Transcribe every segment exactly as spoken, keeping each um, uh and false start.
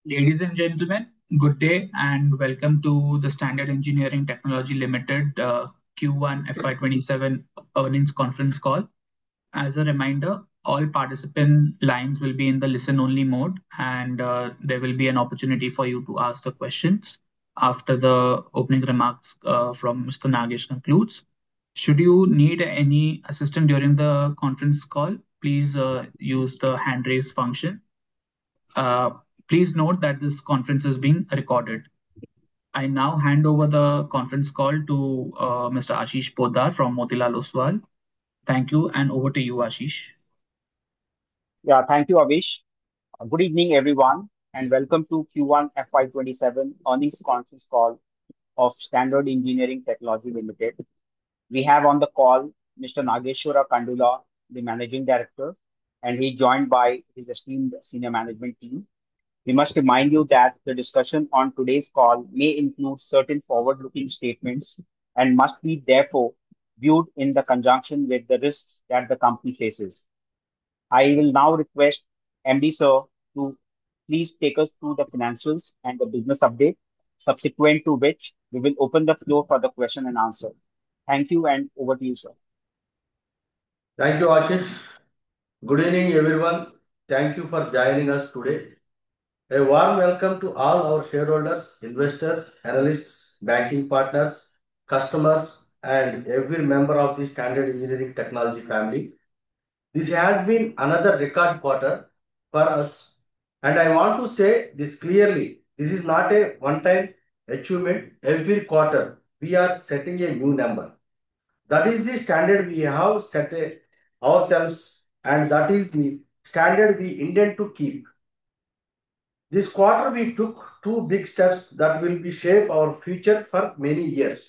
Ladies and gentlemen, good day and welcome to the Standard Engineering Technology Limited uh, Q one F Y twenty-seven earnings conference call. As a reminder, all participant lines will be in the listen-only mode, and uh, there will be an opportunity for you to ask the questions after the opening remarks uh, from Mister Nagesh concludes. Should you need any assistance during the conference call, please uh, use the hand raise function. Uh, Please note that this conference is being recorded. I now hand over the conference call to uh, Mister Ashish Poddar from Motilal Oswal. Thank you, and over to you, Ashish. Yeah, thank you, Avish. Uh, Good evening, everyone, and welcome to Q one F Y twenty-seven earnings conference call of Standard Engineering Technology Limited. We have on the call Mister Nageshwara Kandula, the Managing Director, and he joined by his esteemed senior management team. We must remind you that the discussion on today's call may include certain forward-looking statements and must be therefore viewed in the conjunction with the risks that the company faces. I will now request M D Sir to please take us through the financials and the business update, subsequent to which we will open the floor for the question and answer. Thank you, and over to you, sir. Thank you, Ashish. Good evening, everyone. Thank you for joining us today. A warm welcome to all our shareholders, investors, analysts, banking partners, customers, and every member of the Standard Engineering Technology family. This has been another record quarter for us, and I want to say this clearly. This is not a one-time achievement. Every quarter, we are setting a new number. That is the standard we have set a- ourselves, and that is the standard we intend to keep. This quarter, we took two big steps that will be shape our future for many years.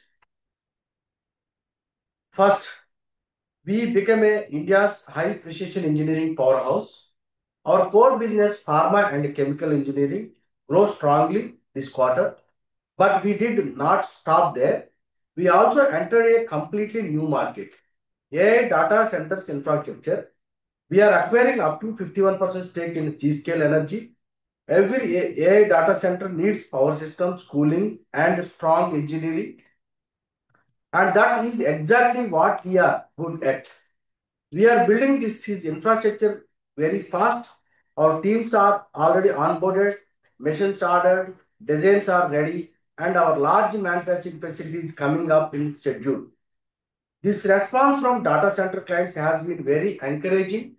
First, we became a India's high precision engineering powerhouse. Our core business, pharma and chemical engineering, grew strongly this quarter, but we did not stop there. We also entered a completely new market, A I data centers infrastructure. We are acquiring up to fifty-one percent stake in G-Scale Energy. Every A I data center needs power systems, cooling, and strong engineering. And that is exactly what we are good at. We are building this is infrastructure very fast. Our teams are already onboarded, machines ordered, designs are ready, and our large manufacturing facilities coming up in schedule. This response from data center clients has been very encouraging.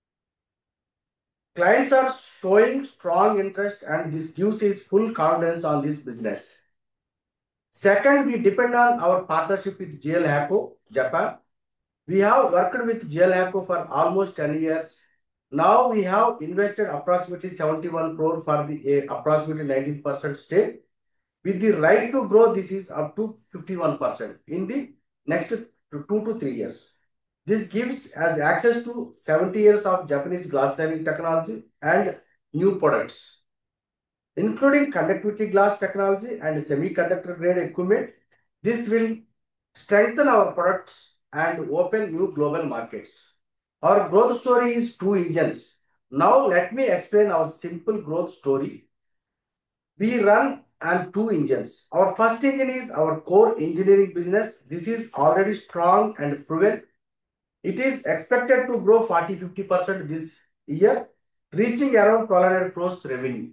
Clients are showing strong interest, and this gives us full confidence on this business. Second, we depend on our partnership with J L Hako, Japan. We have worked with J L Hako for almost ten years. Now we have invested approximately seventy-one crore for the uh, approximately nineteen percent stake. With the right to grow, this is up to fifty-one percent in the next two to three years. This gives us access to seventy years of Japanese glass lining technology and new products, including conductivity glass technology and semiconductor grade equipment. This will strengthen our products and open new global markets. Our growth story is two engines. Now let me explain our simple growth story. We run on two engines. Our first engine is our core engineering business. This is already strong and proven. It is expected to grow forty to fifty percent this year, reaching around twelve hundred crores revenue.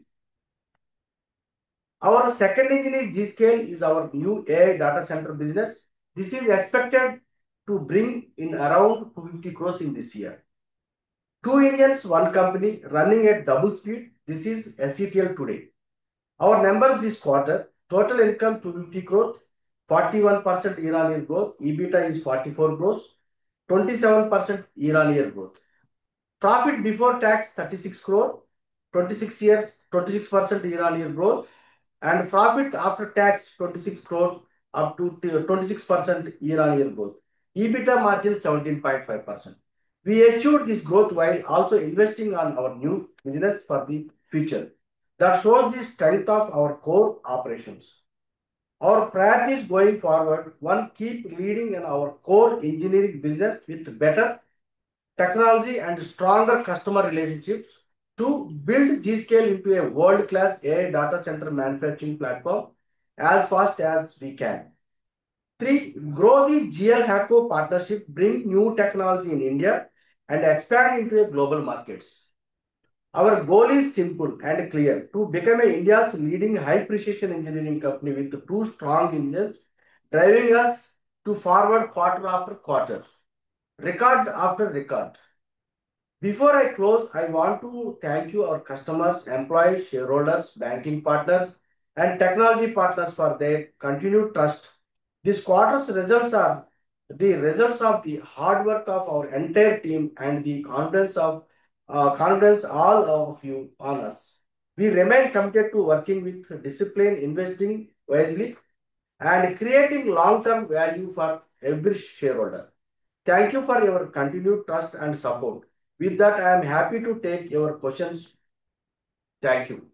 Our second engine is G-Scale, is our new A I data center business. This is expected to bring in around two hundred fifty crores in this year. Two engines, one company running at double speed. This is S E T L today. Our numbers this quarter, total income two hundred fifty crores, forty-one percent year-on-year growth. EBITDA is forty-four crores, twenty-seven percent year-on-year growth. Profit before tax thirty-six crore, twenty-six years, twenty-six percent year-on-year growth, and profit after tax twenty-six crore up to twenty-six percent year-on-year growth. EBITDA margin seventeen point five percent. We achieved this growth while also investing on our new business for the future. That shows the strength of our core operations. Our priorities going forward: one, keep leading in our core engineering business with better technology and stronger customer relationships. Two, build G-Scale into a world-class A I data center manufacturing platform as fast as we can. Three, grow the G L Hacko partnership, bring new technology in India and expand into a global markets. Our goal is simple and clear: to become a India's leading high-precision engineering company with two strong engines driving us to forward quarter after quarter, record after record. Before I close, I want to thank you, our customers, employees, shareholders, banking partners, and technology partners for their continued trust. This quarter's results are the results of the hard work of our entire team and the confidence of uh, confidence all of you on us. We remain committed to working with discipline, investing wisely, and creating long-term value for every shareholder. Thank you for your continued trust and support. With that, I am happy to take your questions. Thank you.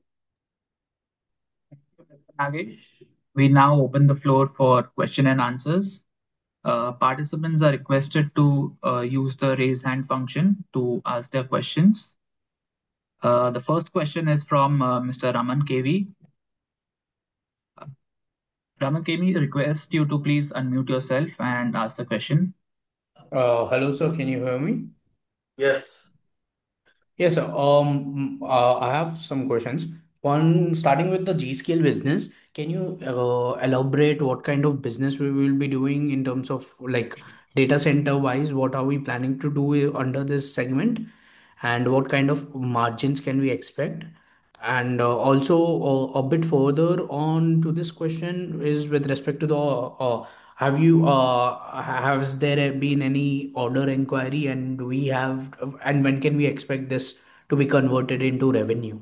Nagesh, we now open the floor for question and answers. Uh, participants are requested to uh, use the raise hand function to ask their questions. Uh, the first question is from uh, Mister Raman K V. Uh, Raman K V, request you to please unmute yourself and ask the question. Uh, hello, sir. Can you hear me? Yes. Yes, sir. Um, uh, I have some questions. One, starting with the G-Scale business, can you uh, elaborate what kind of business we will be doing in terms of like data center wise? What are we planning to do under this segment, and what kind of margins can we expect? And uh, also, uh, a bit further on to this question is with respect to the uh, have you uh, has there been any order inquiry, and do we have and when can we expect this to be converted into revenue?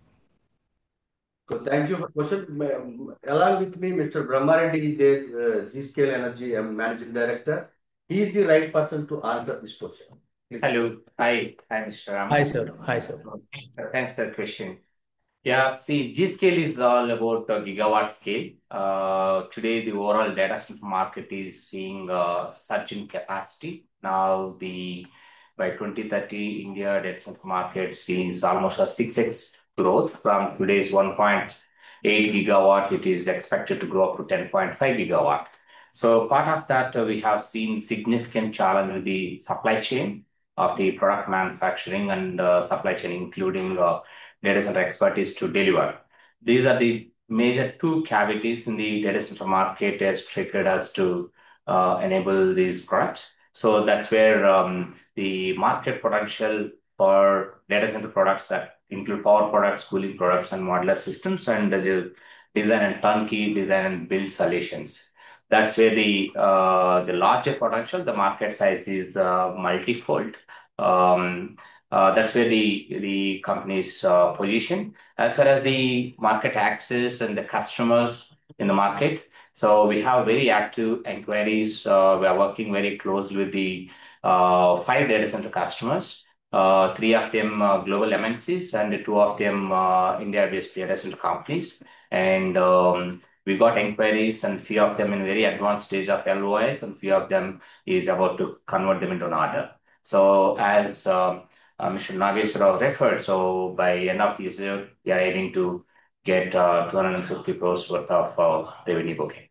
So thank you for the question. Ma- Along with me, Mister Brahmareddy is the uh, G-Scale Energy um, Managing Director. He is the right person to answer this question. Please. Hello. Hi. Hi, Mister Ram. Hi, sir. Hi, sir. Uh, Thanks for the question. Yeah, see, G-Scale is all about uh, gigawatt scale. Uh, today, the overall data center market is seeing a surge in capacity. Now, the by twenty thirty, India data center market sees almost a six x growth from today's one point eight gigawatt. It is expected to grow up to ten point five gigawatt. So, part of that, uh, we have seen significant challenge with the supply chain of the product manufacturing and uh, supply chain, including uh, data center expertise to deliver. These are the major two cavities in the data center market has triggered us to uh, enable these products. So that's where um, the market potential for data center products that include power products, cooling products, and modular systems, and the design and turnkey design and build solutions. That's where the uh, the larger potential, the market size is uh, multifold. Um, uh, that's where the the company's uh, position as far as the market access and the customers in the market. So we have very active inquiries. Uh, we are working very closely with the uh, five data center customers. Uh, three of them uh, global M N Cs and two of them uh, India-based data center companies. And um, we got inquiries and few of them in very advanced stage of L O Is and few of them is about to convert them into an order. So as um, uh, Mister Nageswara referred, so by end of this year, we are aiming to get uh, two hundred fifty crores worth of uh, revenue booking.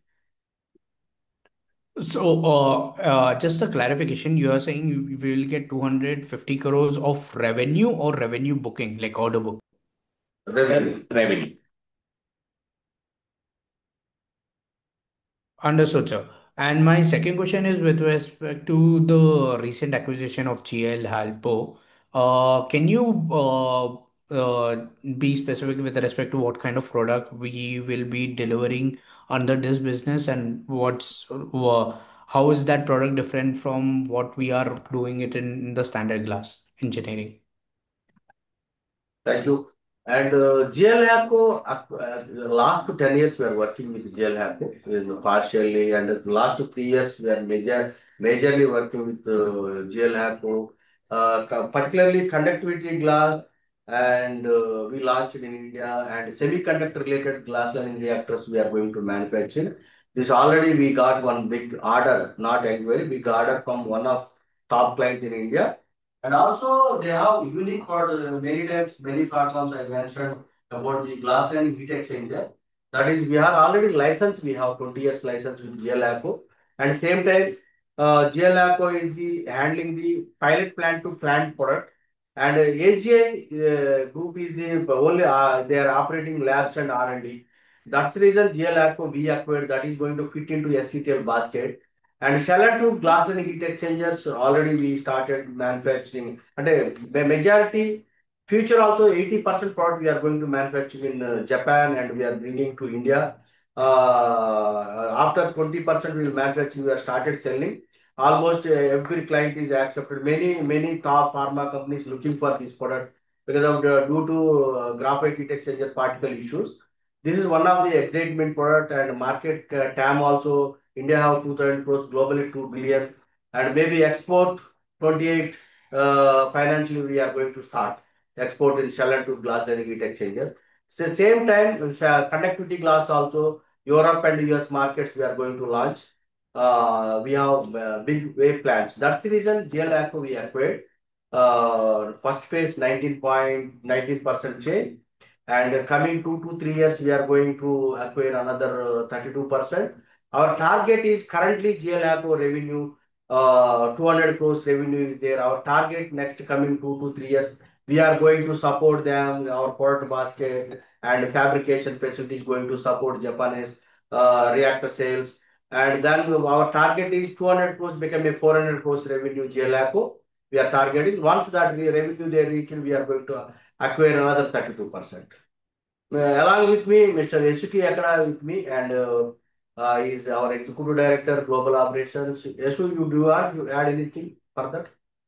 So, uh, uh, just a clarification, you are saying we will get two hundred fifty crores of revenue or revenue booking, like order book? Revenue. Revenue. Understood, sir. And my second question is with respect to the recent acquisition of G L Halpo. Uh, can you uh, uh, be specific with respect to what kind of product we will be delivering under this business, and what's uh, how is that product different from what we are doing it in the standard glass engineering? Thank you. And uh, G L Hacko, uh, uh, last ten years we are working with G L Hacko uh, partially, and the last three years we are major, majorly working with uh, G L Hacko, uh, co- particularly conductivity glass, and uh, we launched in India, and semiconductor related glass lining reactors we are going to manufacture. This already we got one big order, not inquiry, big order from one of top client in India. And also they have unique product. Many times, many platforms I mentioned about the glass lining heat exchanger. That is, we are already licensed. We have twenty years license with G L A C O. And same time, uh, G L A C O is the handling the pilot plant to plant product. And uh, A G I uh, group is the only, uh, they are operating labs and R and D. That's the reason G L A C O we acquired, that is going to fit into S C T L basket. And Shala two glass and heat exchangers already we started manufacturing. And the majority future also eighty percent product we are going to manufacture in uh, Japan and we are bringing to India. Uh, after twenty percent we will manufacture, we have started selling. Almost uh, every client is accepted. Many, many top pharma companies looking for this product because of the, due to uh, graphite heat exchanger particle issues. This is one of the excitement product and market uh, T A M also. India have two thousand crores, globally two billion, and maybe export twenty-eight uh, financially we are going to start export in shell and tube glass lining heat exchanger. So same time, uh, conductivity glass also Europe and U S markets we are going to launch. Uh, we have uh, big wave plans. That's the reason G L A C O we acquired. Uh, first phase nineteen point nineteen percent change, and coming two to three years, we are going to acquire another uh, thirty-two percent. Our target is currently G L A C O revenue, uh, two hundred crores revenue is there. Our target next coming two to three years, we are going to support them, our product basket and fabrication facility is going to support Japanese uh, reactor sales. And then our target is two hundred crores become a four hundred crores revenue G L A C O. We are targeting. Once that revenue they reach, we are going to acquire another thirty-two percent. Uh, along with me, Mister Yasuki Akara with me, and uh, uh, is our Executive Director, Global Operations. Yasu, you do you want to add anything further?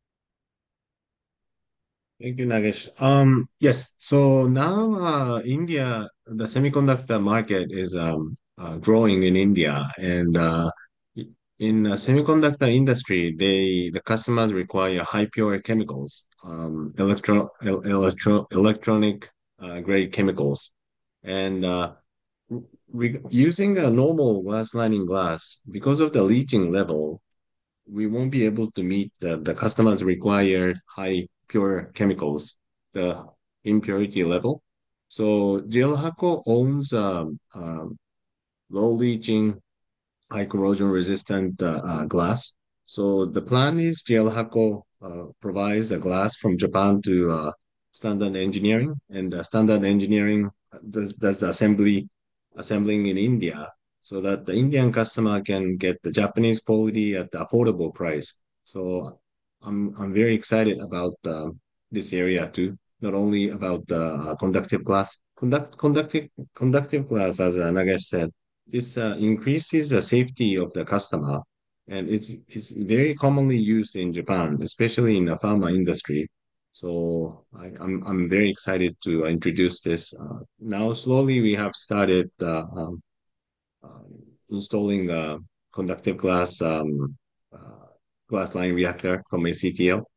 Thank you, Nagesh. Um, yes, so now uh, India, the semiconductor market is um, uh, growing in India, and uh, in the semiconductor industry, they the customers require high pure chemicals, um, electro, el- electro electronic uh, grade chemicals, and uh, re using a normal glass lining glass because of the leaching level, we won't be able to meet the, the customer's required high pure chemicals, the impurity level. So G L A C O owns um, um, low leaching, high corrosion resistant uh, uh, glass. So the plan is G L A C O uh, provides the glass from Japan to uh, Standard Engineering, and uh, Standard Engineering does, does the assembly assembling in India, so that the Indian customer can get the Japanese quality at the affordable price. So I'm I'm very excited about uh, this area too. Not only about the uh, conductive glass, conduct conductive conductive glass, as uh, Nagesh said, this uh, increases the safety of the customer, and it's it's very commonly used in Japan, especially in the pharma industry. So I, I'm I'm very excited to introduce this. Uh, now slowly we have started uh, um, uh, installing a conductive glass um, uh, glass line reactor from A C T L.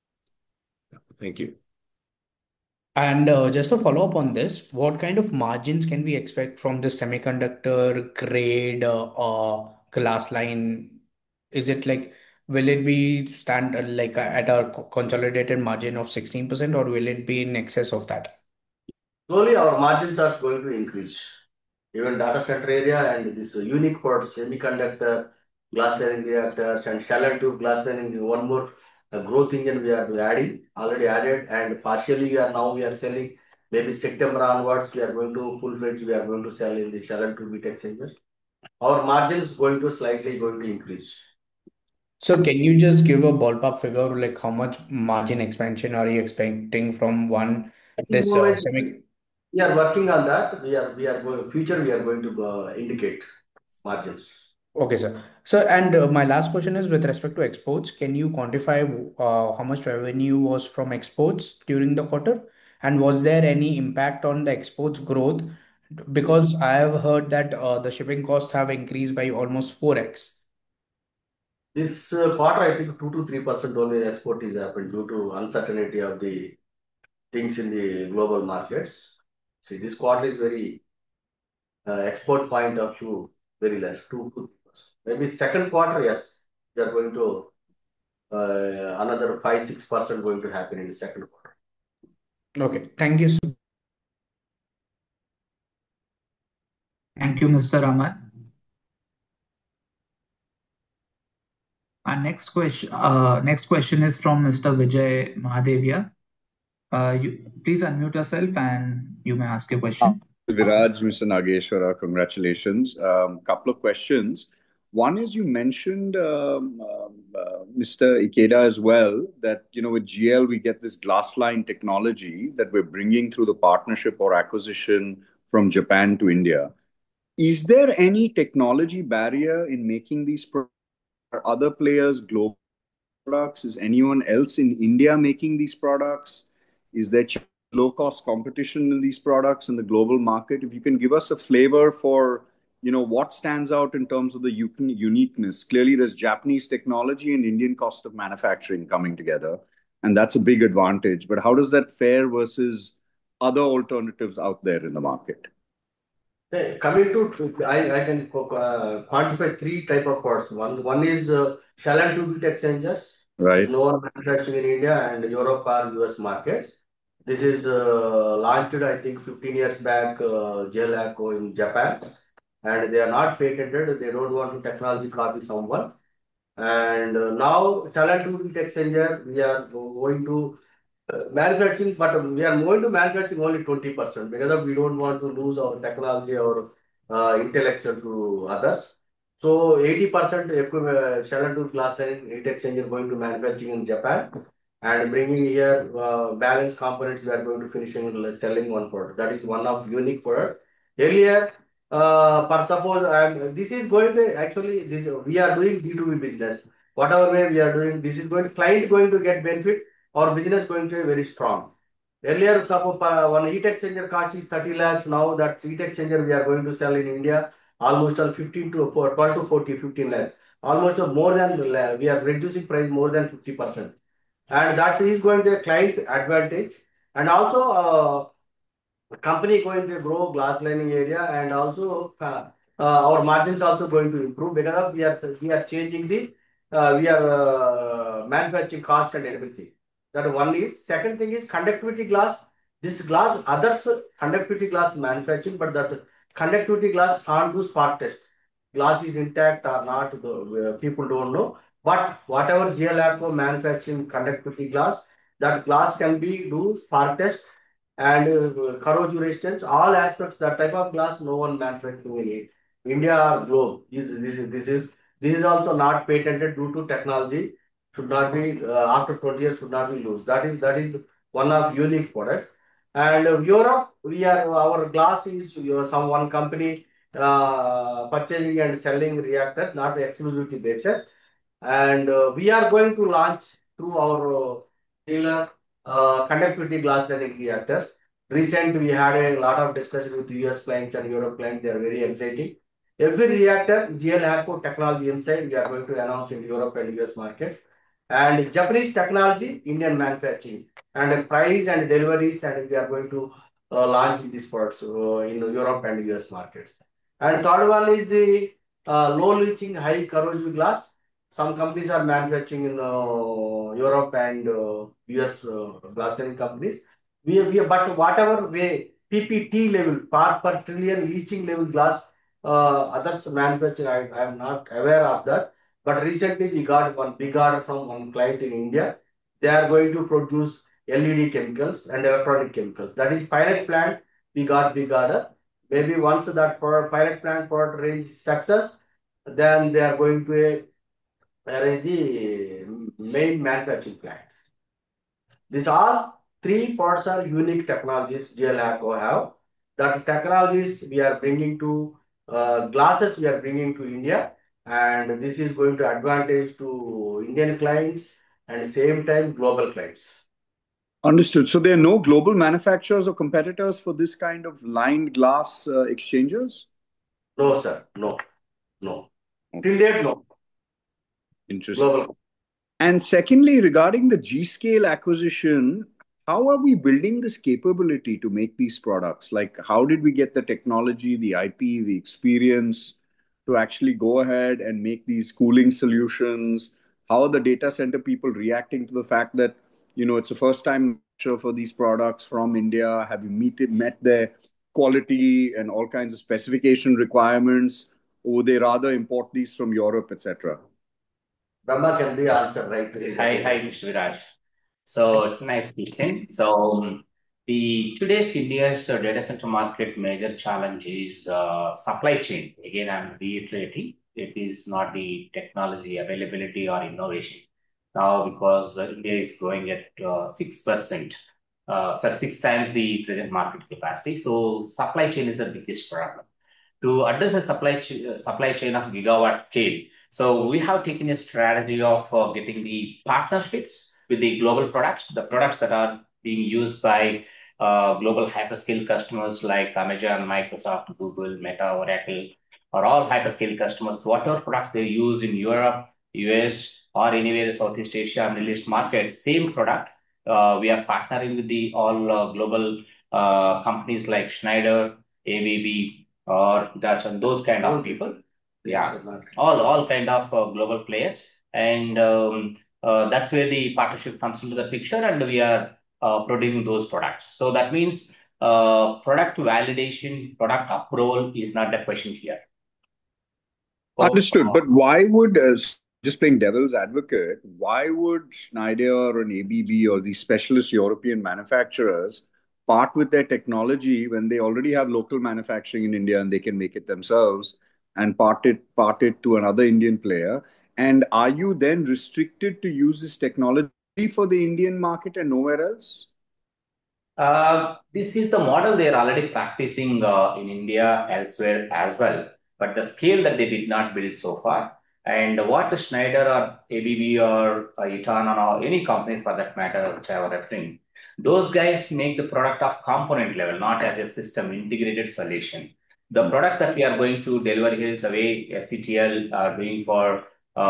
Thank you. And uh, just to follow up on this, what kind of margins can we expect from the semiconductor grade uh, uh, glass line? Is it like, will it be stand uh, like uh, at a co- consolidated margin of sixteen percent, or will it be in excess of that? Slowly, our margins are going to increase. Even data center area and this unique product, semiconductor, glass lining reactors, and shell and tube glass lining, one more uh, growth engine we are adding, already added, and partially we are now we are selling. Maybe September onwards, we are going to full fledged, we are going to sell in the shell and tube heat exchangers. Our margins going to slightly going to increase. So can you just give a ballpark figure, like how much margin expansion are you expecting from one At the this uh, moment, semi? we are working on that. We are we are going future. We are going to uh, indicate margins. Okay, sir. So, and uh, my last question is with respect to exports, can you quantify uh, how much revenue was from exports during the quarter? And was there any impact on the exports growth? Because I have heard that uh, the shipping costs have increased by almost four x. This uh, quarter, I think two to three percent only export is happened due to uncertainty of the things in the global markets. See, this quarter is very uh, export point of view very less, two to three percent. Maybe second quarter, yes, we are going to uh, another five six percent going to happen in the second quarter. Okay, thank you. So Thank you, Mister Raman. Our next question, uh, next question is from Mister Vijay Mahadevia. Uh, you please unmute yourself and you may ask your question. Viraj, Mister Nageshwara, congratulations. Um, couple of questions. One is you mentioned, um, um, uh, Mister Ikeda as well, that you know with G L we get this glass line technology that we're bringing through the partnership or acquisition from Japan to India. Is there any technology barrier in making these products? Are other players global products? Is anyone else in India making these products? Is there low cost competition in these products in the global market? If you can give us a flavor for you know what stands out in terms of the uniqueness. Clearly there's Japanese technology and Indian cost of manufacturing coming together, and that's a big advantage. But how does that fare versus other alternatives out there in the market? Hey, coming to, I, I can uh, quantify three type of parts. One one is uh, shell and tube heat exchangers. Right. Is no one manufacturing in India and Europe or U S markets. This is uh, launched, I think, fifteen years back, uh, J L A C O in Japan, and they are not patented. They don't want to technology copy someone. And uh, now, shell and tube heat exchanger, we are going to uh, manufacturing, but we are going to manufacturing only twenty percent because of we don't want to lose our technology or uh, intellectual to others. So eighty percent uh, shell and tube glass line heat exchanger going to manufacturing in Japan and bringing here uh, balance components we are going to finishing selling one product. That is one of unique product. Earlier, uh, for suppose um, this is going to actually this we are doing B two B business. Whatever way we are doing, this is going to client going to get benefit. Our business going to be very strong. Earlier, suppose uh, one heat exchanger cost is thirty lakhs. Now that heat exchanger we are going to sell in India almost fifteen to twelve to forty, fifteen lakhs. Almost more than we are reducing price more than fifty percent. And that is going to be a client advantage. And also, uh, company going to grow glass lining area, and also uh, uh, our margins also going to improve because of we are we are changing the uh, we are uh, manufacturing cost and everything. That one is. Second thing is conductivity glass. This glass, others conductivity glass manufacturing, but that conductivity glass can't do spot test. Glass is intact or not, the, uh, people don't know. But whatever G L A C O manufacturing conductivity glass, that glass can be do spark test and uh, corrosion resistance, all aspects. That type of glass no one manufacturing in India or globe. Is this is this is this is also not patented due to technology. Should not be uh, after twenty years should not be loose. That is that is one of unique product. And uh, Europe, we are our glass is uh, some one company uh, purchasing and selling reactors, not exclusivity basis. And uh, we are going to launch through our uh, dealer uh, conductivity glass lining reactors. Recently, we had a lot of discussion with U S clients and Europe clients. They are very exciting. Every reactor, G L A C O technology inside, we are going to announce in Europe and U S market. And Japanese technology, Indian manufacturing. And price and deliveries, and we are going to uh, launch these products uh, in Europe and U S markets. And third one is the uh, low leaching, high corrosive glass. Some companies are manufacturing in uh, Europe and uh, U S uh, glass lining companies. We, we but whatever way P P T level, part per trillion leaching level glass, uh, others manufacture. I, I am not aware of that. But recently we got one big order from one client in India. They are going to produce L E D chemicals and electronic chemicals. That is pilot plant. We got big order. Maybe once that pilot plant product range is success, then they are going to arrange the main manufacturing plant. These all three parts are unique technologies G L A C O have. That technologies we are bringing to uh, glasses we are bringing to India, and this is going to advantage to Indian clients and same time global clients. Understood. So there are no global manufacturers or competitors for this kind of lined glass uh, exchangers? No, sir. No. No. Till date, no. Interesting. Global. And secondly, regarding the G-Scale acquisition, how are we building this capability to make these products? Like, how did we get the technology, the I P, the experience to actually go ahead and make these cooling solutions? How are the data center people reacting to the fact that, you know, it's the first time for these products from India? Have you meet it, met their quality and all kinds of specification requirements? Or would they rather import these from Europe, et cetera? Brahma can be answered right. Hi, hi, Mister Viraj. So it's a nice question. So um, the today's India's uh, data center market major challenge is uh, supply chain. Again, I'm reiterating, it is not the technology availability or innovation. Now, because uh, India is growing at uh, six percent, uh, so six times the present market capacity. So supply chain is the biggest problem. To address the supply, ch- uh, supply chain of gigawatt scale, so we have taken a strategy of uh, getting the partnerships with the global products, the products that are being used by uh, global hyperscale customers like Amazon, Microsoft, Google, Meta, Oracle, are all hyperscale customers. Whatever products they use in Europe, U S, or anywhere in Southeast Asia, Middle East market, same product. Uh, we are partnering with the all uh, global uh, companies like Schneider, A B B, or Dutch, and those kind of people. Yeah, all all kind of uh, global players, and um, uh, that's where the partnership comes into the picture, and we are uh, producing those products. So that means uh, product validation, product approval is not the question here. So, Understood. But why would, uh, just playing devil's advocate, why would Schneider or an A B B or these specialist European manufacturers part with their technology when they already have local manufacturing in India and they can make it themselves and part it, part it to another Indian player? And are you then restricted to use this technology for the Indian market and nowhere else? Uh, this is the model they are already practicing uh, in India, elsewhere as well. But the scale that they did not build so far, and what Schneider or A B B or uh, Eaton or any company for that matter, which I was referring, those guys make the product of component level, not as a system integrated solution. The products that we are going to deliver here is the way S C T L are doing for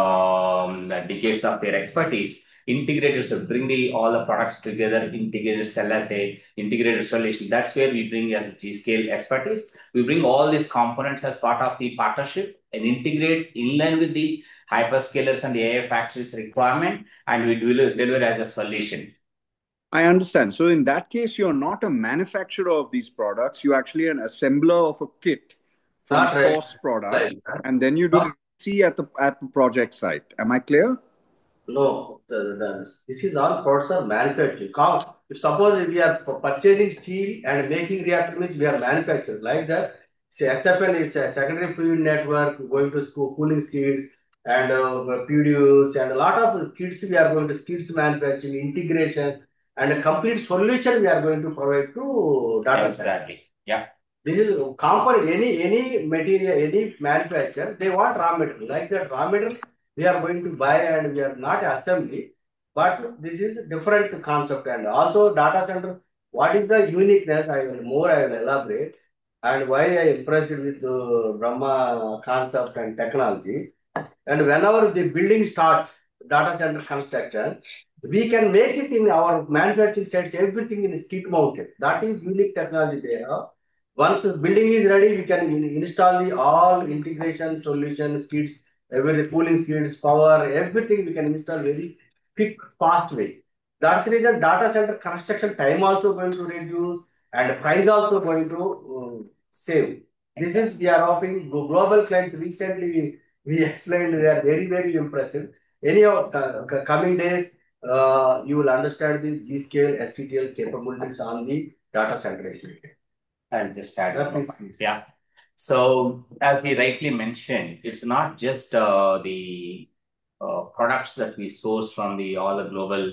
um, the decades of their expertise. Integrated, so bring the all the products together, integrated, sell as a integrated solution. That's where we bring as G-Scale expertise. We bring all these components as part of the partnership and integrate in line with the hyperscalers and the A I factories requirement, and we deliver, deliver as a solution. I understand. So in that case, you're not a manufacturer of these products. You're actually an assembler of a kit from Not right. source product, Right. and then you do the C at the at the project site. Am I clear? No, the, the, this is all products are manufactured. Come, if suppose we are pu- purchasing steel and making reactor means we are manufactured like that. Say S F N is a secondary fluid network going to school, cooling skids and uh, P D Us and a lot of kits we are going to skids manufacturing, integration and a complete solution we are going to provide to data center. Exactly. Yeah. This is component, any any material, any manufacturer, they want raw material. Like that raw material, we are going to buy and we are not assembly, but this is different concept. And also data center, what is the uniqueness? I will more I will elaborate and why I impressed with the Brahma concept and technology. And whenever the building starts, data center construction, we can make it in our manufacturing sites, everything in skid mounted. That is unique technology they have. Once the building is ready, we can in- install the all integration solution, skids, every cooling skids, power, everything we can install very quick, fast way. That's the reason data center construction time also going to reduce and price also going to uh, save. This is we are offering glo- global clients. Recently, we, we explained they are very very impressive. Anyhow, uh, c- coming days, uh, you will understand the G scale S C T L capabilities on the data center. I'll just add Yeah, one please, more point. please. Yeah. So as he rightly mentioned, it's not just uh, the uh, products that we source from the all the global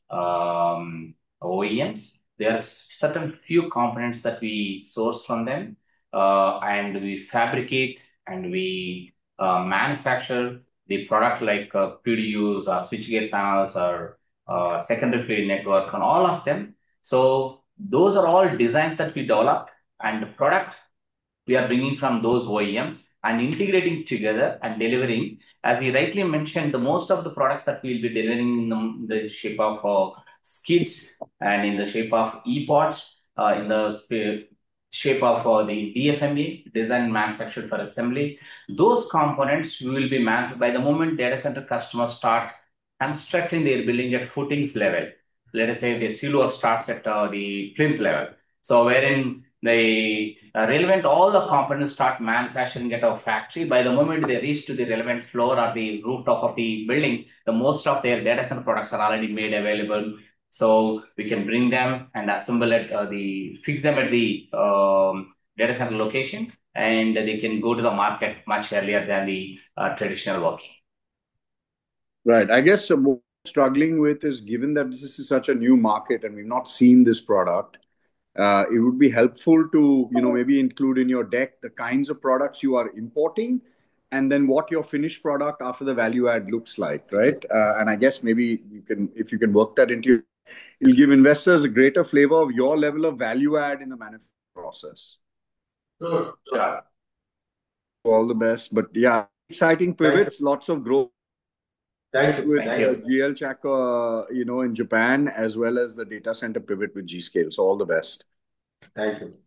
um, O E Ms. There are certain few components that we source from them, uh, and we fabricate and we uh, manufacture the product like uh, P D Us or switchgear panels or uh, secondary fluid network and all of them. So those are all designs that we develop and the product we are bringing from those O E Ms and integrating together and delivering. As he rightly mentioned, the most of the products that we'll be delivering in the, in the shape of uh, skids and in the shape of e-pods, uh, in the sp- shape of uh, the D F M E, design manufactured for assembly. Those components will be manufactured by the moment data center customers start constructing their building at footings level. Let us say the civil work starts at uh, the plinth level. So wherein the uh, relevant, all the components start manufacturing at our factory. By the moment they reach to the relevant floor or the rooftop of the building, the most of their data center products are already made available. So we can bring them and assemble it, uh, the fix them at the um, data center location, and they can go to the market much earlier than the uh, traditional working. Right. I guess uh, what we're struggling with is, given that this is such a new market and we've not seen this product, uh, it would be helpful to, you know, maybe include in your deck the kinds of products you are importing and then what your finished product after the value add looks like, right? Uh, and I guess maybe you can, if you can work that into your, it'll give investors a greater flavor of your level of value add in the manufacturing process. Sure, sure. All the best. But yeah, exciting pivots, lots of growth. Thank you. With Thank uh, you. G L Chakra, you know, in Japan, as well as the data center pivot with G-Scale. So all the best. Thank you.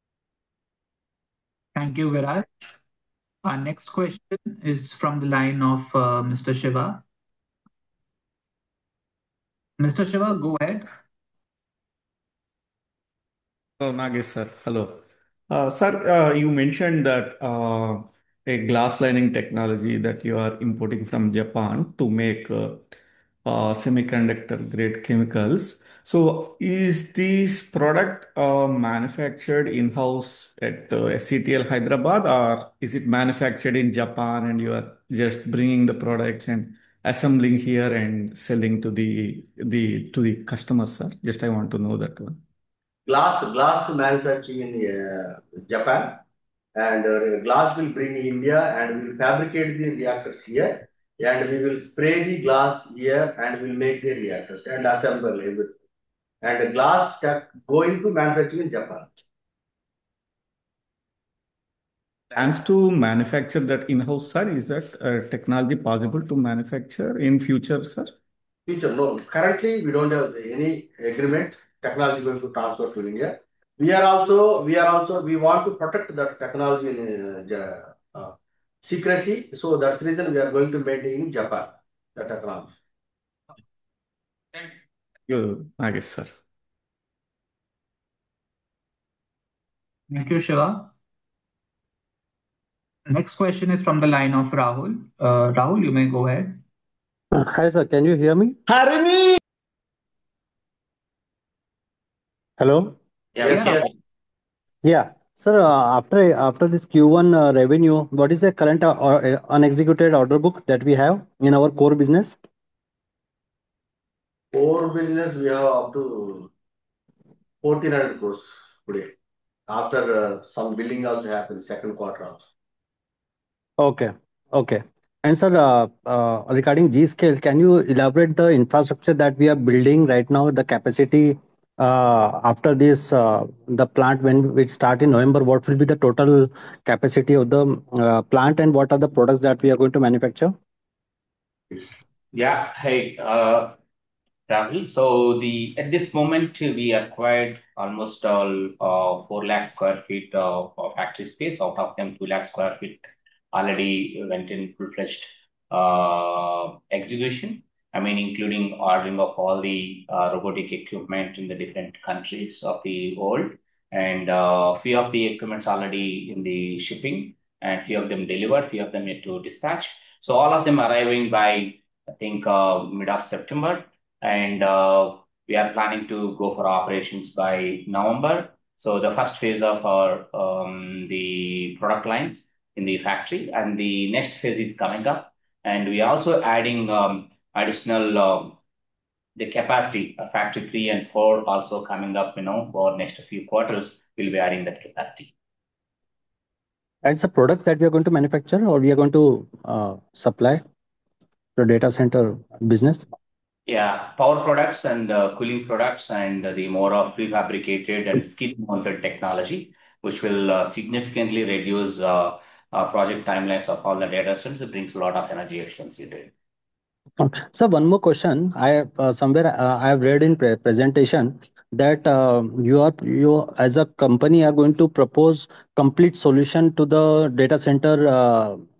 Thank you, Viraj. Our next question is from the line of uh, Mister Shiva. Mister Shiva, go ahead. Oh, Nagesh sir, hello. Uh, sir, uh, you mentioned that uh, a glass lining technology that you are importing from Japan to make uh, uh, semiconductor grade chemicals. So, is this product uh, manufactured in-house at uh, S C T L Hyderabad, or is it manufactured in Japan and you are just bringing the products and assembling here and selling to the the to the customers, sir? Just I want to know that one. Glass, glass manufacturing in uh, Japan, and uh, glass will bring in India, and we'll fabricate the reactors here, and we will spray the glass here, and we'll make the reactors and assemble everything. And the glass tech going to manufacturing in Japan. Plans to manufacture that in-house, sir? Is that uh, technology possible to manufacture in future, sir? Future, no. Currently, we don't have any agreement. Technology going to transfer to India. We are also, we are also, we want to protect that technology in uh, uh, secrecy. So that's the reason we are going to maintain in Japan, the technology. Thank you, Nagesh, sir. Thank you, Shiva. Next question is from the line of Rahul. Uh, Rahul, you may go ahead. Uh, Hi, sir. Can you hear me? Harini! Hello? Yeah, Yes, yes. yes. Yeah. Sir, uh, after after this Q one uh, revenue, what is the current uh, or, uh, unexecuted order book that we have in our core business? Core business, we have up to fourteen hundred crores today. After uh, some billing also happened, second quarter also. Okay. Okay. And sir, uh, uh, regarding G-Scale, can you elaborate the infrastructure that we are building right now, the capacity uh, after this, uh, the plant when we start in November, what will be the total capacity of the uh, plant and what are the products that we are going to manufacture? Yeah. Hey, uh, Rahul. So the at this moment we acquired almost all uh, four lakh square feet of, of factory space. Out of them, two lakh square feet already went in full fledged uh, execution. I mean, including ordering of all the uh, robotic equipment in the different countries of the world, and uh, few of the equipments already in the shipping, and few of them delivered, few of them yet to dispatch. So all of them arriving by I think uh, mid of September, and uh, we are planning to go for operations by November. So the first phase of our um, the product lines in the factory, and the next phase is coming up, and we are also adding um, additional um, the capacity of factory three and four also coming up. You know, for next few quarters, we'll be adding that capacity. And the products that we are going to manufacture or we are going to uh, supply to data center business? Yeah, power products and uh, cooling products, and uh, the more of prefabricated and skid-mounted technology, which will uh, significantly reduce uh, uh, project timelines of all the data centers. It brings a lot of energy efficiency to it. Uh, So one more question. I uh, somewhere uh, I have read in pre presentation that uh, you are you as a company are going to propose complete solution to the data center uh,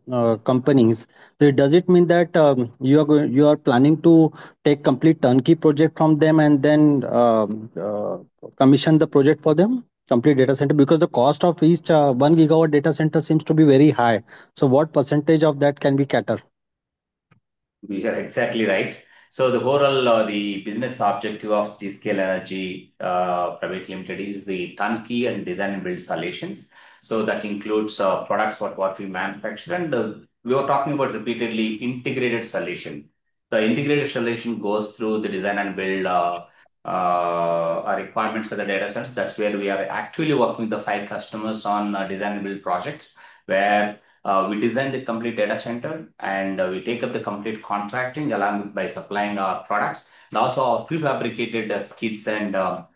uh, companies. So does it mean that um, you are going, you are planning to take complete turnkey project from them and then um, uh, commission the project for them, complete data center? Because the cost of each uh, one gigawatt data center seems to be very high. So what percentage of that can we cater? We are exactly right. So the overall uh, the business objective of G-Scale Energy uh, Private Limited is the turnkey and design and build solutions. So that includes uh, products what what we manufacture, and uh, we were talking about repeatedly integrated solution. The integrated solution goes through the design and build uh, uh, requirements for the data centers. That's where we are actually working with the five customers on uh, design and build projects where uh, we design the complete data center and uh, we take up the complete contracting along with by supplying our products and also our prefabricated uh, skids and um,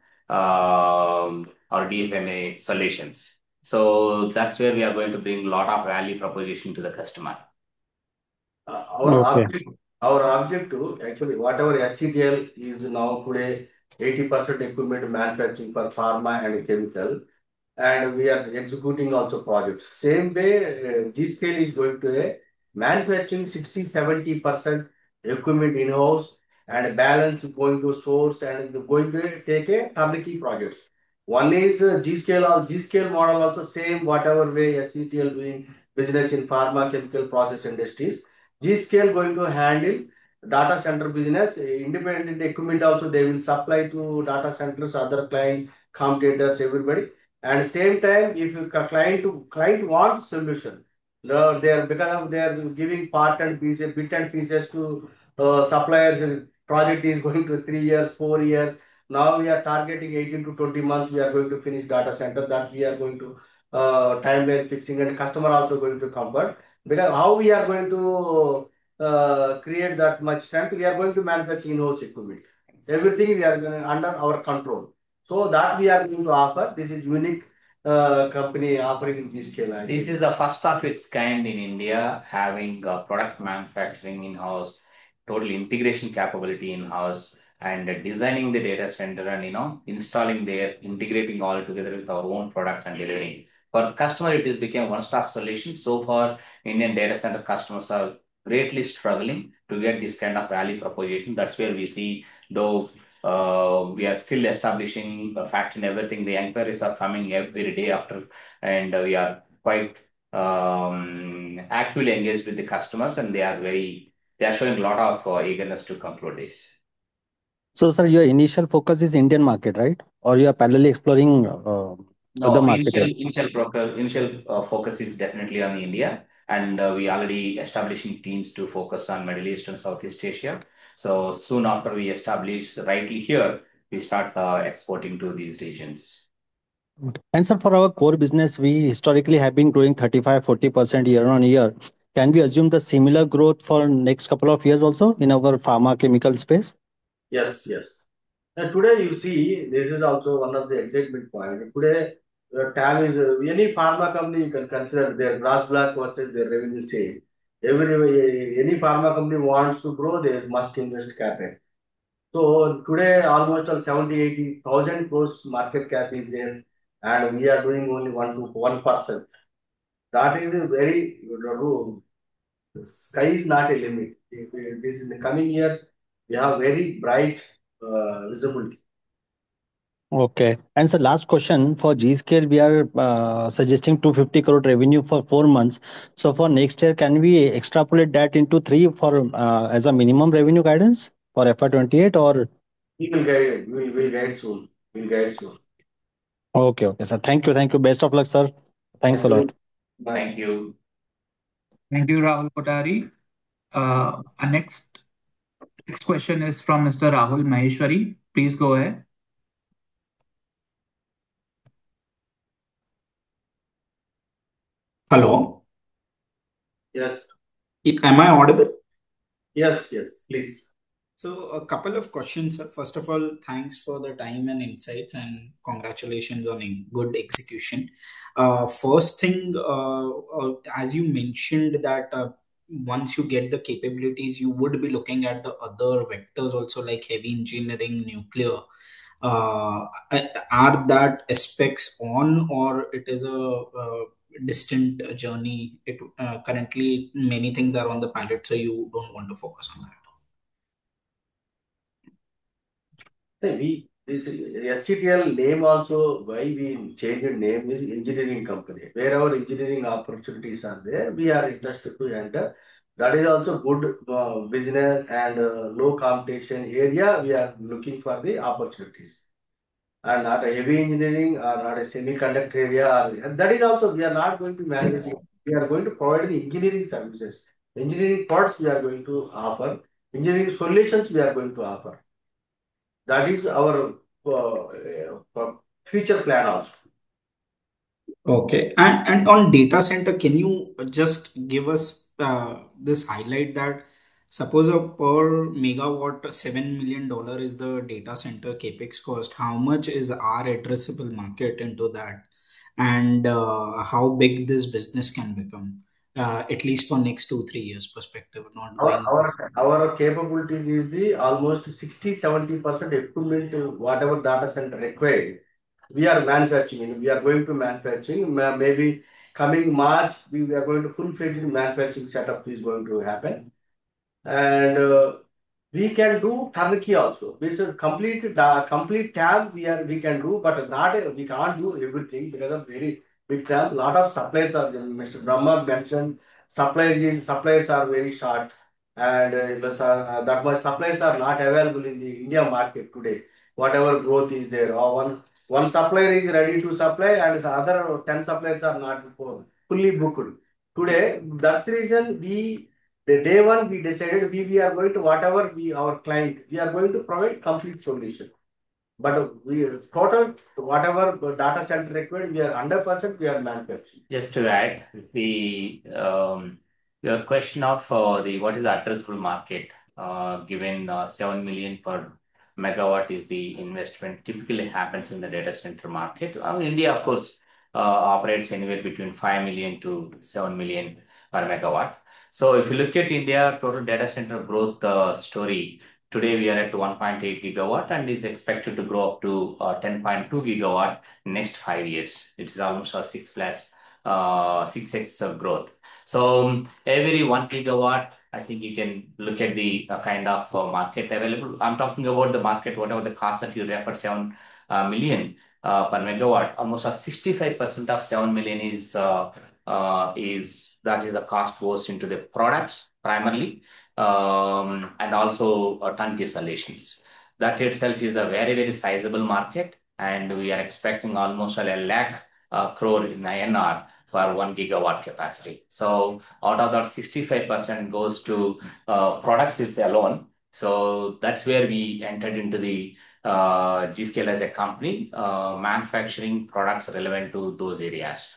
um, our D F M A solutions. So that's where we are going to bring a lot of value proposition to the customer. Uh, our Okay. object, our objective actually, whatever S C T L is now today, eighty percent equipment manufacturing for pharma and chemical, and we are executing also projects. Same way, uh, G-Scale is going to a manufacturing sixty seventy percent equipment in-house and balance going to source and going to take a turnkey projects. One is uh, G-Scale or G-Scale model also same whatever way S C T L doing business in pharma, chemical process industries. G-Scale going to handle data center business, uh, independent equipment also they will supply to data centers, other client, competitors, everybody. And same time, if you ca- client to client wants solution, no, they are because of they are giving part and pieces, bit and pieces to uh, suppliers. And project is going to three years, four years. Now we are targeting eighteen to twenty months. We are going to finish data center. That we are going to uh, timeline fixing and customer also going to comfort. Because how we are going to uh, create that much strength, we are going to manufacture in-house equipment. Everything we are going to, under our control. So that we are going to offer. This is unique uh, company offering G-Scale. This is the first of its kind in India, having uh, product manufacturing in-house, total integration capability in-house, and uh, designing the data center and you know installing there, integrating all together with our own products and delivering. For customer, it has become one-stop solution. So far, Indian data center customers are greatly struggling to get this kind of value proposition. That's where we see, though uh, we are still establishing the fact in everything. The inquiries are coming every day after, and uh, we are quite um, actively engaged with the customers, and they are very they are showing a lot of uh, eagerness to conclude this. So, sir, your initial focus is Indian market, right? Or you are parallelly exploring uh, other No, market? initial initial focus initial uh, focus is definitely on India, and uh, we already establishing teams to focus on Middle East and Southeast Asia. So soon after we establish rightly here, we start uh, exporting to these regions. Okay. And sir, for our core business, we historically have been growing thirty-five, forty percent year on year. Can we assume the similar growth for next couple of years also in our pharma chemical space? Yes, yes. And today you see, this is also one of the excitement point. Today, the T A M is uh, any pharma company you can consider their gross block versus their revenue same. Every any pharma company wants to grow, they must invest capital. So today almost all seventy, eighty thousand crores market cap is there, and we are doing only one to one percent. That is a very the sky is not a limit. If we- This in the coming years, we have very bright uh, visibility. Okay. And so last question for G-Scale, we are uh, suggesting two hundred fifty crore revenue for four months. So for next year, can we extrapolate that into three for uh, as a minimum revenue guidance for F Y twenty-eight or? We will guide. We will we'll guide soon. We'll guide soon. Okay, okay, sir. Thank you. Thank you. Best of luck, sir. Thanks Thank a lot. you. Bye. Thank you. Thank you, Rahul Kotari. Uh, our next next question is from Mister Rahul Maheshwari. Please go ahead. Hello. Yes. Am I audible? Yes. Yes. Please. So, a couple of questions, sir. First of all, thanks for the time and insights, and congratulations on a good execution. Uh, first thing, uh, uh, as you mentioned that uh, once you get the capabilities, you would be looking at the other vectors also, like heavy engineering, nuclear. Uh, are that aspects on, or it is a uh, distant journey. It uh, currently many things are on the pilot, so you don't want to focus on that. Hey, we this S C T L name also, why we changed name is engineering company. Wherever engineering opportunities are there, we are interested to enter. That is also good uh, business and uh, low competition area. We are looking for the opportunities. And not a heavy engineering or not a semiconductor area. Or, and that is also, we are not going to manage. We are going to provide the engineering services. Engineering parts we are going to offer. Engineering solutions we are going to offer. That is our uh, uh, future plan also. Okay. And and on data center, can you just give us uh, this highlight that suppose a per megawatt seven million dollar is the data center capex cost, how much is our addressable market into that, and uh, how big this business can become, uh, at least for next two three years perspective, not Our, going. our, our capabilities is the almost sixty seventy percent equipment, to whatever data center required. We are manufacturing, we are going to manufacturing. Ma- Maybe coming March, we are going to full-fledged manufacturing setup is going to happen. And uh, we can do turnkey also. This is complete da- complete tab we are we can do, but not we can't do everything because of very big tab. Lot of suppliers are there. Mister Brahma mentioned suppliers is- suppliers are very short, and uh, plus, uh, that much suppliers are not available in the India market today. Whatever growth is there, or one one supplier is ready to supply, and the other ten suppliers are not full- fully booked today. That's the reason we the day one we decided we, we are going to whatever we our client, we are going to provide complete solution. But we total whatever data center required, we are one hundred percent we are manufacturing. Just to add, the um, your question of uh, the what is the addressable market, uh, given uh, seven million per megawatt is the investment typically happens in the data center market. Uh, India, of course, uh, operates anywhere between five million to seven million per megawatt. So if you look at India total data center growth uh, story, today we are at one point eight gigawatt and is expected to grow up to uh, ten point two gigawatt next five years. It is almost a six plus uh, six x of growth. So um, every one gigawatt, I think you can look at the uh, kind of uh, market available. I'm talking about the market, whatever the cost that you referred, seven uh, million uh, per megawatt. Almost a sixty-five percent of seven million is uh, uh, is that is the cost goes into the products primarily, um, and also uh, turnkey solutions. That itself is a very very sizable market, and we are expecting almost a lakh uh, crore in I N R for one gigawatt capacity. So out of that, sixty-five percent goes to uh, products it's alone. So that's where we entered into the uh, G-Scale as a company, uh, manufacturing products relevant to those areas.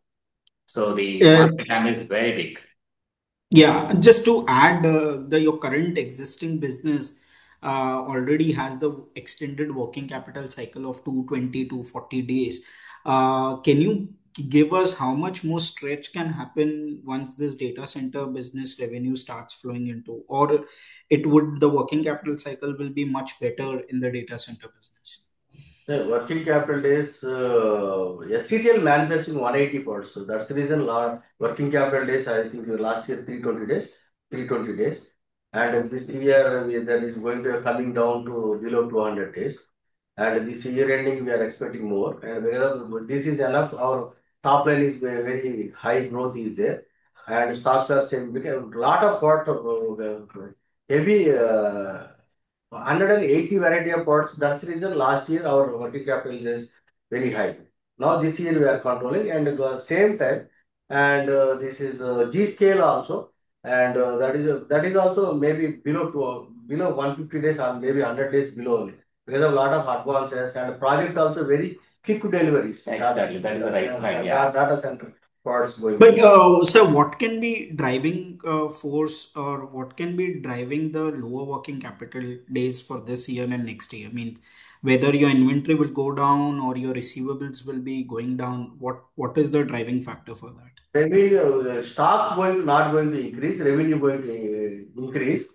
So the Uh, market TAM is very big. Yeah, just to add, uh, the your current existing business uh, already has the extended working capital cycle of two twenty to forty days. Uh, can you give us how much more stretch can happen once this data center business revenue starts flowing into, or it would the working capital cycle will be much better in the data center business? The working capital days, uh, S C T L manufacturing one eighty parts. So that's the reason la- working capital days, I think uh, last year three twenty days, three twenty days. And this year uh, we, that is going to coming down to below two hundred days. And this year ending we are expecting more. And because this is enough, our top line is very, very high growth is there. And stocks are same because a lot of part of uh, heavy uh, one hundred eighty variety of pods. That's the reason last year our working capital is very high. Now this year we are controlling and at the same time, and uh, this is uh, G scale also, and uh, that is uh, that is also maybe below two, below one hundred fifty days or maybe one hundred days below only because of a lot of advances and project also very quick deliveries. Exactly, that is the right Uh, point. Yeah. Data center pods going. But uh, so what can be driving uh, force, or what can be driving the lower working capital days for this year and next year? I mean, whether your inventory will go down or your receivables will be going down. What what is the driving factor for that? Revenue, uh, stock going not going to increase, revenue going to uh, increase.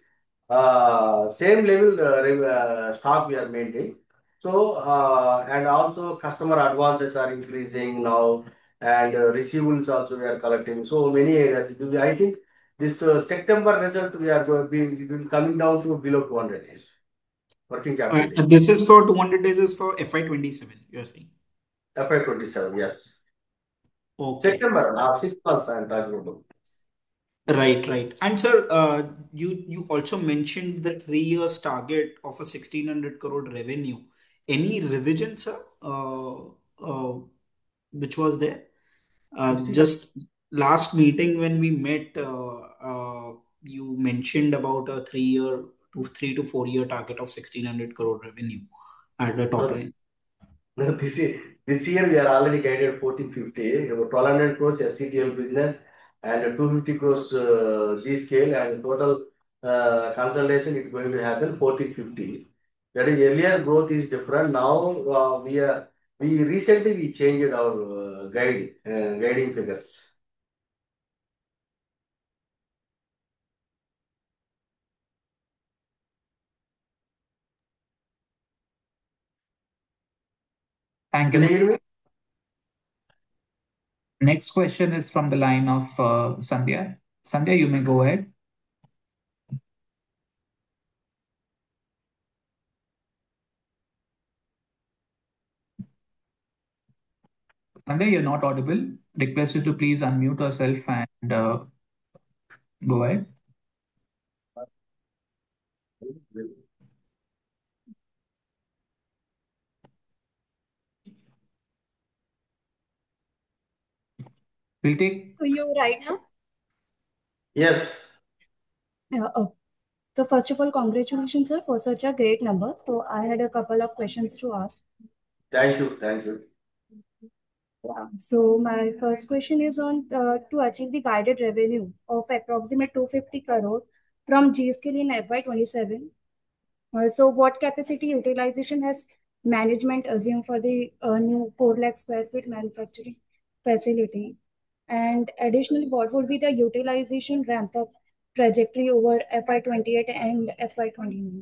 Uh, same level uh, rev- uh, stock we are maintaining. So uh, and also customer advances are increasing now. and uh, receivables also we are collecting. So many areas. I think this uh, September result we are going to be coming down to below two hundred days working capital Uh, days. this is for two hundred days is for F Y twenty-seven, you're saying? F Y twenty-seven, yes. Okay. September, uh, six months I am talking about. Right, right. And sir, uh, you you also mentioned the three years target of a sixteen hundred crore revenue. Any revision, sir? Uh, uh, which was there? Uh, just last meeting when we met, uh, uh, you mentioned about a three year to three to four year target of sixteen hundred crore revenue at the top No, line. no, this year, this year we are already guided fourteen fifty, about twelve hundred crores S C T L business and two hundred fifty crores uh, G scale, and total uh, consolidation is going to happen fourteen fifty. That is earlier growth is different. Now uh, we are we recently we changed our uh, guide uh, guiding figures. Thank Can you you. hear me? Next question is from the line of uh, Sandhya. Sandhya, you may go ahead. Sandhya, you're not audible. Request you to please unmute yourself and uh, go ahead. We'll take. To you right now? Yes. Yeah. Oh. So first of all, congratulations, sir, for such a great number. So I had a couple of questions to ask. Thank you. Thank you. Yeah. So my first question is on uh, to achieve the guided revenue of approximate two hundred fifty crore from G-Skill in F Y twenty-seven. Uh, so what capacity utilization has management assumed for the uh, new four lakh square feet manufacturing facility? And additionally, what would be the utilization ramp up trajectory over F Y twenty-eight and F Y twenty-nine?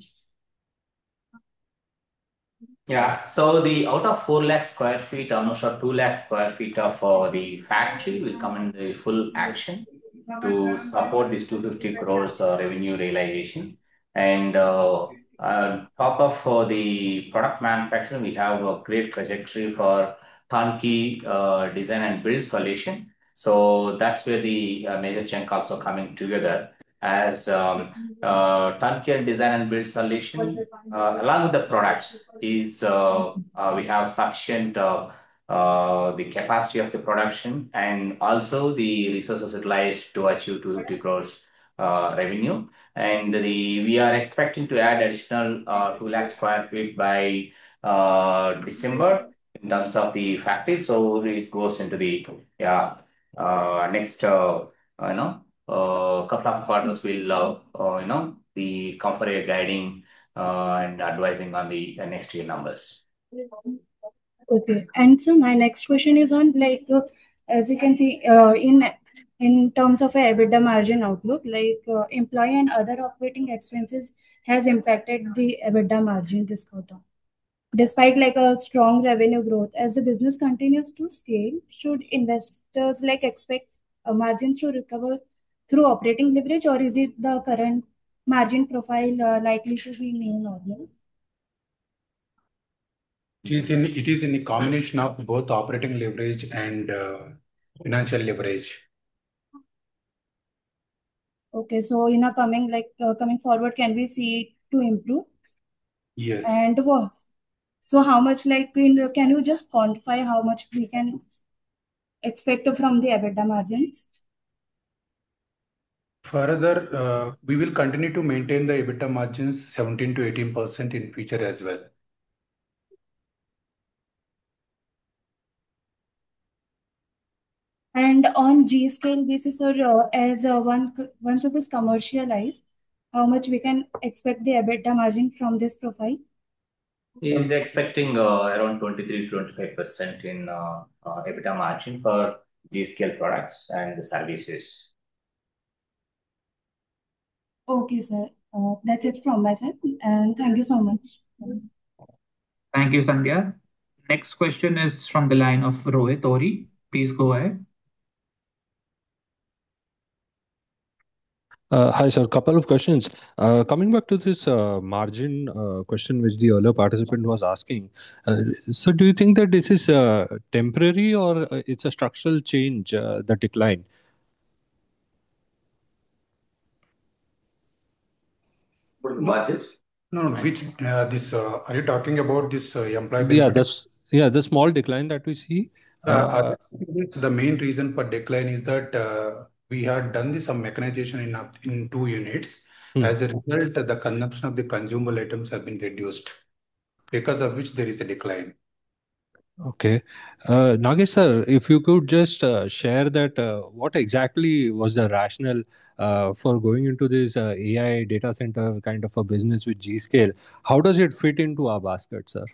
Yeah, so the out of four lakh square feet, almost or two lakh square feet of uh, the factory will come in the full action to support this two hundred fifty crores uh, revenue realization. And uh, uh, top of uh, the product manufacturing, we have a great trajectory for turnkey uh, design and build solution. So that's where the uh, major chunk also coming together as um, uh, turnkey and design and build solution uh, along with the products is uh, uh, we have sufficient uh, uh, the capacity of the production and also the resources utilized to achieve two hundred fifty crores uh, revenue. And the we are expecting to add additional uh, two lakh square feet by uh, December in terms of the factory. So it goes into the yeah uh, next uh, you know uh, couple of quarters will uh, uh, you know the comfort guiding uh, and advising on the uh, next year numbers. Okay. And so my next question is on like, uh, as you can see, uh, in in terms of a EBITDA margin outlook, like uh, employee and other operating expenses has impacted the EBITDA margin this quarter. Despite like a strong revenue growth, as the business continues to scale, should investors like expect uh, margins to recover through operating leverage, or is it the current margin profile uh, likely to be new normal? It is in it is in a combination of both operating leverage and uh, financial leverage. Okay, so in a coming like uh, coming forward, can we see it to improve? Yes. And what? So how much like in, can you just quantify how much we can expect from the EBITDA margins? Further, uh, we will continue to maintain the EBITDA margins seventeen to eighteen percent in future as well. And on G scale basis, or uh, as uh, one once it is commercialized, how much we can expect the EBITDA margin from this profile? Is expecting uh, around twenty-three to twenty-five percent in uh, uh, EBITDA margin for G-scale products and the services. Okay, sir. Uh, that's it from my side. And thank you so much. Thank you, Sandhya. Next question is from the line of Rohit Ori. Please go ahead. Uh, hi, sir. Couple of questions. Uh, coming back to this uh, margin uh, question, which the earlier participant was asking. Uh, so, do you think that this is uh, temporary or uh, it's a structural change, uh, the decline? Margins? No, no. Which uh, this uh, are you talking about this uh, employee Yeah, benefit? that's yeah, the small decline that we see. Uh, Uh, I think this- the main reason for decline is that uh, we had done this some mechanization in up- in two units. hmm. As a result, the consumption of the consumable items have been reduced, because of which there is a decline. Okay. Uh, Nagesh sir, if you could just uh, share that uh, what exactly was the rationale uh, for going into this uh, A I data center kind of a business with G-Scale? How does it fit into our basket, sir?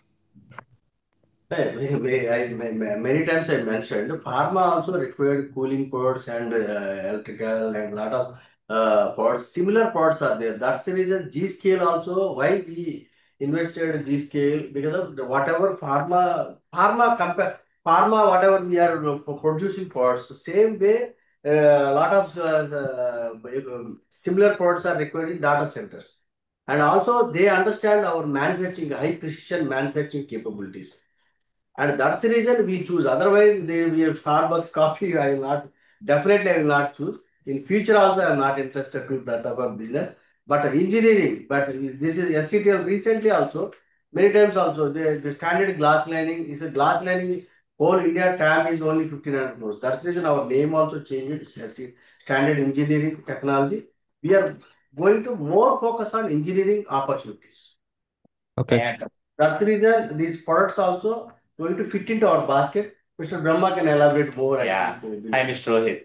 Hey, may- may- I- may- may- Many times I mentioned, pharma also required cooling pods and uh, electrical and lot of uh, pods. Similar pods are there. That's the reason G-Scale also, why we invested in G-Scale, because of the whatever pharma, pharma compare, pharma, whatever we are uh, producing pods, same way, a lot of uh, uh, similar pods are required in data centers. And also they understand our manufacturing, high precision manufacturing capabilities. And that's the reason we choose. Otherwise, they we have Starbucks coffee. I will not, definitely I will not choose. In future also, I am not interested to that type of business. But engineering, but this is S C T L recently also, many times also, the, the standard glass lining is a glass lining. Whole India TAM is only fifteen hundred crores. That's the reason our name also changed. It's S C Standard Engineering Technology. We are going to more focus on engineering opportunities. Okay. And that's the reason these products also going to fit into our basket. Mister Brahma can elaborate more. Yeah. Actually. Hi, Mister Rohit.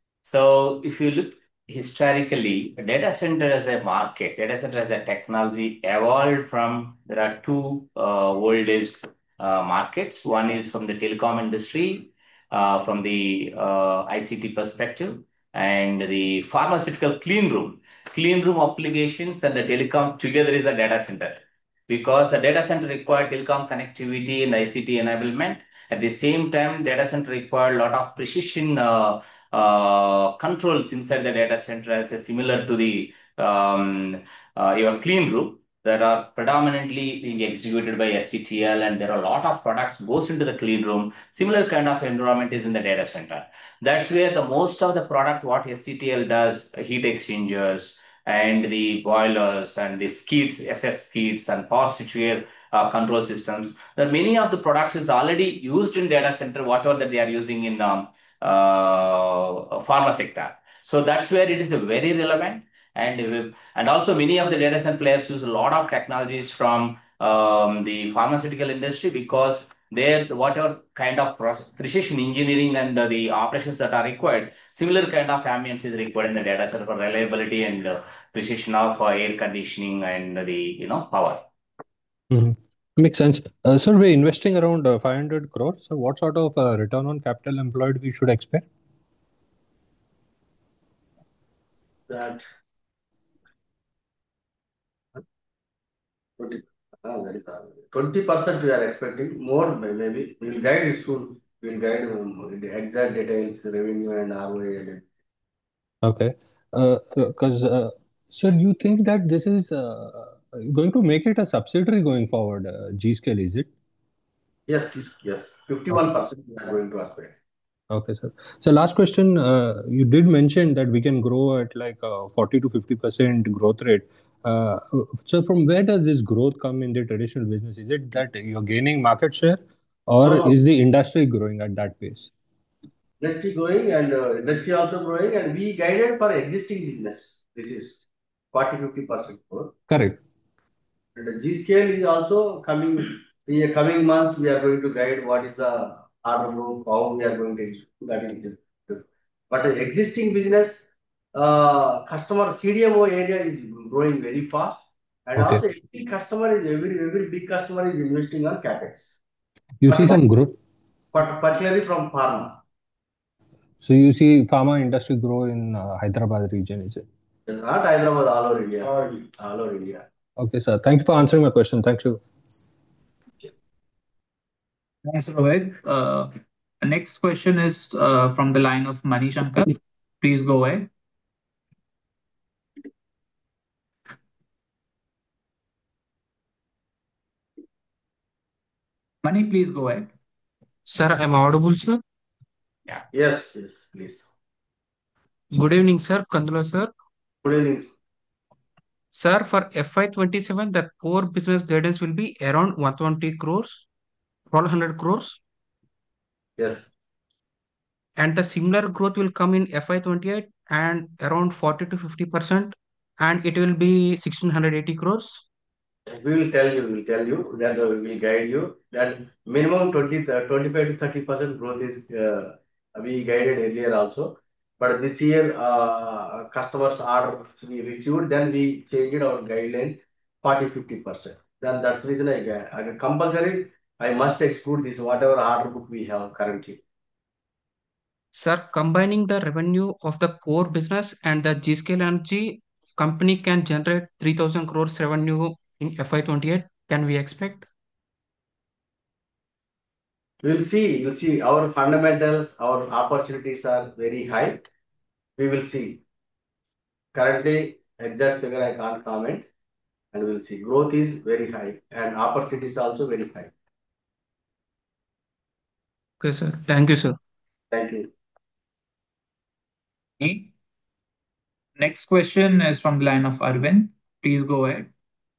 So if you look historically, data center as a market, data center as a technology evolved from, there are two uh, old age uh, markets. One is from the telecom industry, uh, from the uh, I C T perspective, and the pharmaceutical clean room. Clean room applications and the telecom together is a data center, because the data center required telecom connectivity and I C T enablement. At the same time, data center required a lot of precision uh, uh, controls inside the data center, as a similar to the um, uh, your clean room, that are predominantly being executed by S C T L, and there are a lot of products goes into the clean room. Similar kind of environment is in the data center. That's where the most of the product what S C T L does, heat exchangers and the boilers and the skids, S S skids and power switchgear uh, control systems. The many of the products is already used in data center, whatever that they are using in um, uh, pharma sector. So that's where it is very relevant. And, and also many of the data center players use a lot of technologies from um, the pharmaceutical industry, because there whatever kind of process, precision engineering and uh, the operations that are required, similar kind of ambience is required in the data center for reliability and uh, precision of uh, air conditioning and the you know power. Mm-hmm. Makes sense. Uh, sir, we're investing around uh, five hundred crores. So what sort of uh, return on capital employed we should expect? That twenty percent we are expecting more, maybe. We will guide it soon. We will guide um, the exact details, revenue and R O A. And Okay. Because, uh, uh, sir, you think that this is uh, going to make it a subsidiary going forward, uh, G-Scale, is it? yes, yes. fifty-one percent we are going to acquire. Okay, sir. So last question, uh, you did mention that we can grow at like a forty to fifty percent growth rate. Uh, so from where does this growth come in the traditional business? Is it that you're gaining market share, or No, no. is the industry growing at that pace? Industry growing and uh, industry also growing, and we guided for existing business. This is forty to fifty percent growth. Correct. And the G scale is also coming in the coming months. We are going to guide what is the order book, how we are going to execute that is good. But the existing business, uh, customer C D M O area is growing very fast, and Okay. also every customer is every every big customer is investing on capex. You But see some growth. But particularly from pharma. So you see pharma industry grow in uh, Hyderabad region, is it? Not Hyderabad, all over India. All over India. Okay, sir. Thank you for answering my question. Thank you. Thanks, Rohit. Uh, The next question is uh, from the line of Mani Shankar. Please go ahead. Mani, please go ahead. Sir, I'm audible, sir. Yeah. Yes, yes, please. Good evening, sir. Kandula, sir. Good evening. Sir, for F Y twenty-seven, the core business guidance will be around one hundred twenty crores, twelve hundred crores. Yes. And the similar growth will come in F Y twenty-eight and around forty to fifty percent, and it will be one thousand six hundred eighty crores. We will tell you, we will tell you that uh, we will guide you that minimum twenty, twenty-five to thirty percent growth is uh, we guided earlier also. But this year, uh, customers are we received, then we changed our guideline forty, fifty percent. Then that's the reason I, I compulsory, I must exclude this, whatever order book we have currently. Sir, combining the revenue of the core business and the G-Scale Energy, company can generate three thousand crores revenue in F Y twenty-eight. Can we expect? We'll see, we'll see. Our fundamentals, our opportunities are very high. We will see. Currently, exact figure I can't comment, and we'll see. Growth is very high, and opportunities also very high. Okay, sir. Thank you, sir. Thank you. Okay. Next question is from the line of Arvind. Please go ahead.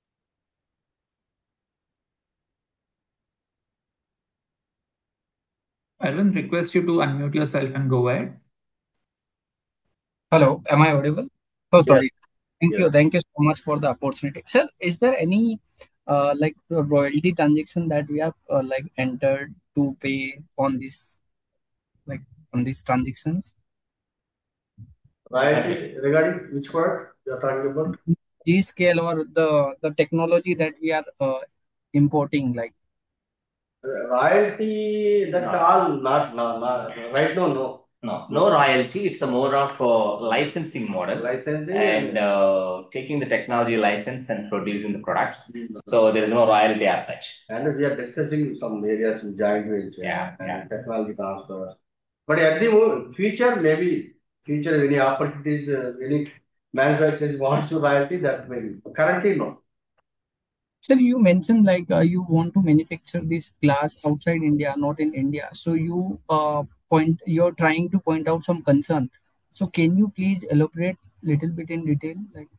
Arvind, request you to unmute yourself and go ahead. Hello, am I audible? Oh, sorry. Yes. Thank Yes. you. Thank you so much for the opportunity. Sir, is there any uh, like uh, royalty transaction that we have uh, like entered to pay on this, like on these transactions? Right. Regarding which part you are talking about? G scale or the the technology that we are uh, importing, like Royalty, that's No. all not, no, not right now, no. No, no royalty. It's a more of a licensing model Licensing and uh, taking the technology license and producing the products. So there is no royalty as such. And we are discussing some areas in joint venture Yeah, and yeah. technology transfer. But at the mo- future, maybe future any opportunities, uh, any manufacturers want to royalty, that may be. Currently, no. sir, you mentioned like uh, you want to manufacture this glass outside India, not in India. So you uh point you're trying to point out some concern. So can you please elaborate little bit in detail, like?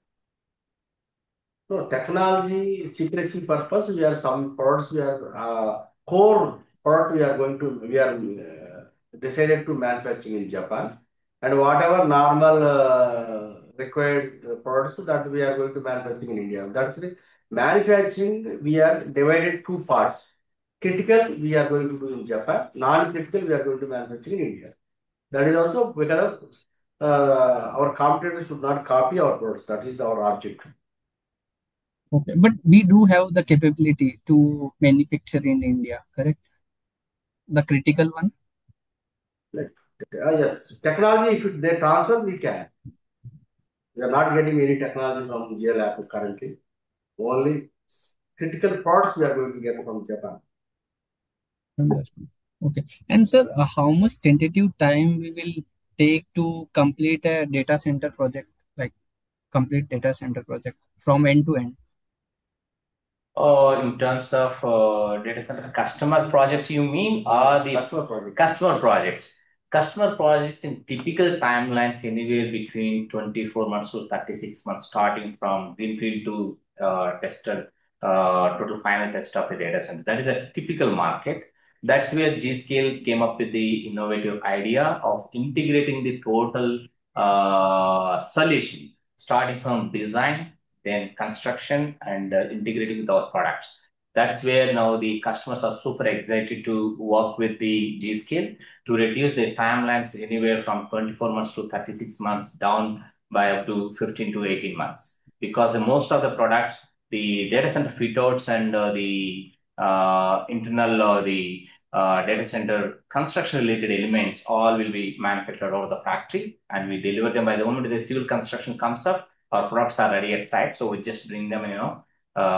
No, technology secrecy purpose, we are some products, we are uh, core product we are going to, we are uh, decided to manufacture in Japan. And whatever normal uh, required uh, products that we are going to manufacture in India. That's the manufacturing, we are divided two parts. Critical, we are going to do in Japan. Non-critical, we are going to manufacture in India. That is also because uh, our competitors should not copy our products. That is our objective. Okay, but we do have the capability to manufacture in India, correct? The critical one. Like, uh, yes, technology, if it- they transfer, we can. We are not getting any technology from G L Apple currently. Only critical parts we are going to get from Japan. Understood. Okay. And sir, uh, how much tentative time we will take to complete a data center project, like complete data center project from end to end? Or in terms of uh, data center customer project, you mean, or the Customer project. customer projects? Customer project in typical timelines anywhere between twenty-four months to thirty-six months, starting from greenfield to uh, tested uh, total final test of the data center. That is a typical market. That's where G-Scale came up with the innovative idea of integrating the total uh, solution, starting from design, then construction, and uh, integrating with our products. That's where now the customers are super excited to work with the G-Scale to reduce their timelines anywhere from twenty-four months to thirty-six months down by up to fifteen to eighteen months. Because the most of the products, the data center fit-outs and uh, the uh, internal or the uh, data center construction related elements all will be manufactured out of the factory, and we deliver them by the moment the civil construction comes up. Our products are ready at site, so we just bring them, you know,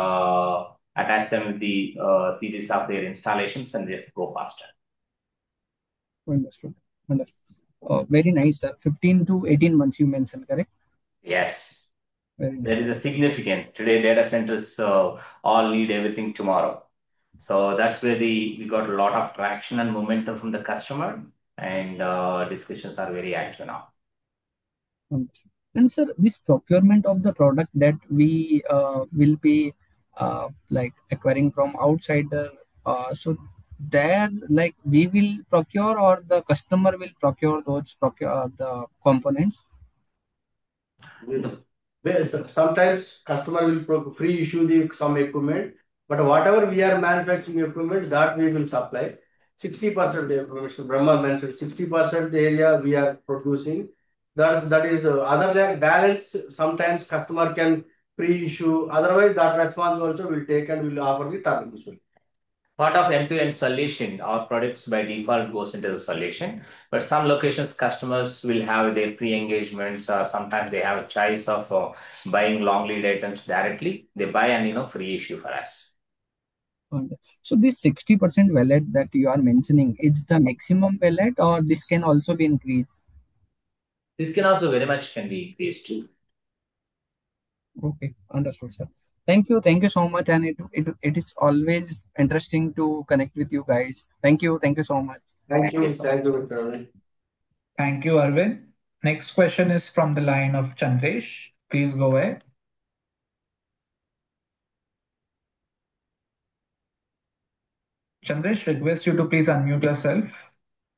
uh, attach them with the uh, series of their installations and just go faster. Understood. Understood. Uh, very nice, sir. fifteen to eighteen months you mentioned, correct? Yes. Very There nice. is a significance. Today, data centers uh, all need everything tomorrow. So that's where the we got a lot of traction and momentum from the customer, and uh, discussions are very active now. Understood. And sir, this procurement of the product that we uh, will be uh, like acquiring from outsider, uh, so there like we will procure or the customer will procure those procure uh, the components. With- where so- Sometimes customer will pro- free issue the some equipment, but whatever we are manufacturing equipment that we will supply. sixty percent the information Brahma mentioned sixty percent area we are producing. That's that is uh, other than balance. Sometimes customer can free issue. Otherwise, that response also will take and will offer the target issue. Part of end-to-end solution, our products by default goes into the solution, but some locations customers will have their pre-engagements, or sometimes they have a choice of uh, buying long lead items directly. They buy and you know free issue for us. And so this sixty percent wallet that you are mentioning is the maximum wallet or this can also be increased? This can also very much can be increased too. Okay, understood, sir. Thank you, thank you so much, and it it, it is always interesting to connect with you guys. Thank you, thank you so much. Thank Thank you you, so thank you, Mister Arvind. Thank you, Arvind. Next question is from the line of Chandresh. Please go ahead. Chandresh, request you to please unmute yourself.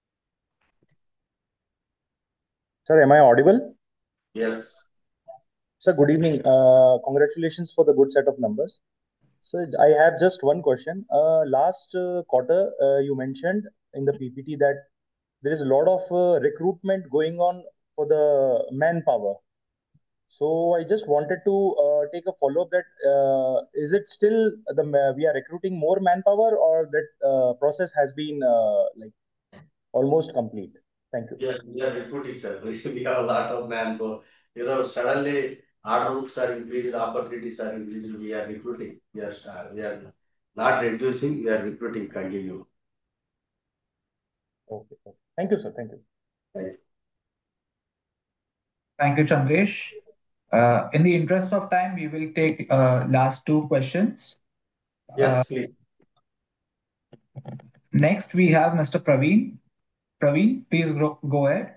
Sir, am I audible? Yes. Sir, good evening. Uh, congratulations for the good set of numbers. So I have just one question. Uh, last uh, quarter, uh, you mentioned in the P P T that there is a lot of uh, recruitment going on for the manpower. So I just wanted to uh, take a follow up that uh, is it still the ma- we are recruiting more manpower or that uh, process has been uh, like almost complete? Thank you. Yes, we are recruiting, sir. We have a lot of manpower. You know, suddenly order books are increased, opportunities are increased. We are recruiting. We are start, we are not reducing. We are recruiting. Continue. Okay. Okay. Thank you, sir. Thank you. Thank you. Thank you, Chandresh. Uh, in the interest of time, we will take uh, last two questions. Yes, Uh, please. next, we have Mister Praveen. Praveen, please go, go ahead.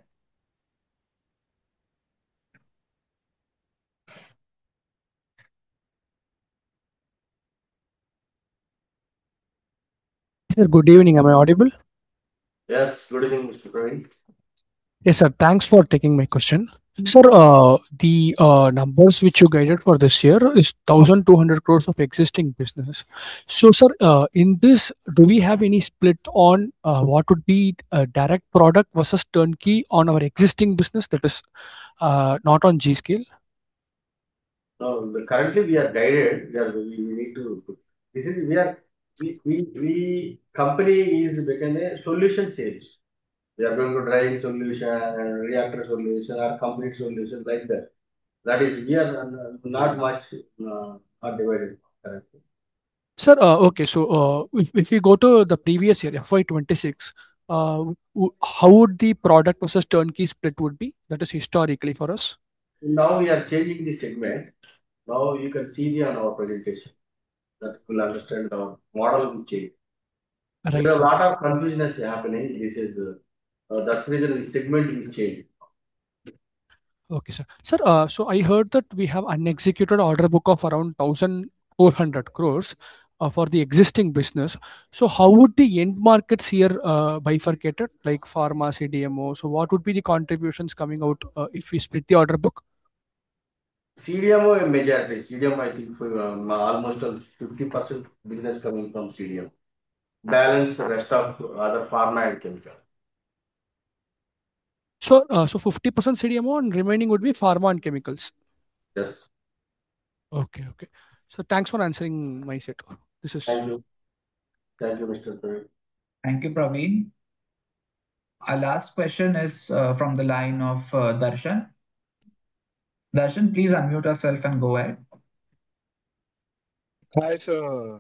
Sir, good evening. Am I audible? Yes, good evening, Mister Praveen. Yes, sir. Thanks for taking my question. Sir, uh, the uh, numbers which you guided for this year is one thousand two hundred crores of existing business. So, sir, uh, in this, do we have any split on uh, what would be a direct product versus turnkey on our existing business that is uh, not on G scale? No, the- currently we are guided. We are we, we need to. This is we are we we, we company is become a solution sales. We are going to drying solution, reactor solution, or complete solution like that. That is, we are uh, not much uh, are divided currently. Sir, uh, okay. So, uh, if, if we go to the previous year, F Y twenty-six, uh, w- how would the product versus turnkey split would be? That is historically for us. Now we are changing the segment. Now you can see the on our presentation that will understand our model will change. There Right, are a sir. lot of confusion is happening. This is the uh, that's the reason the segment will change. Okay, sir. Sir, uh, so I heard that we have unexecuted order book of around one thousand four hundred crores uh, for the existing business. So, how would the end markets here uh, bifurcated, like pharma, C D M O? So, what would be the contributions coming out uh, if we split the order book? C D M O a majority. C D M O I think for um, almost fifty percent business coming from C D M O. Balance the rest of other pharma and chemical. So, uh, so fifty percent C D M O and remaining would be pharma and chemicals. Yes. Okay, okay. So, thanks for answering my set. This is Thank you. Thank you, Mister Praveen. Thank you, Praveen. Our last question is uh, from the line of uh, Darshan. Darshan, please unmute yourself and go ahead. Hi, sir.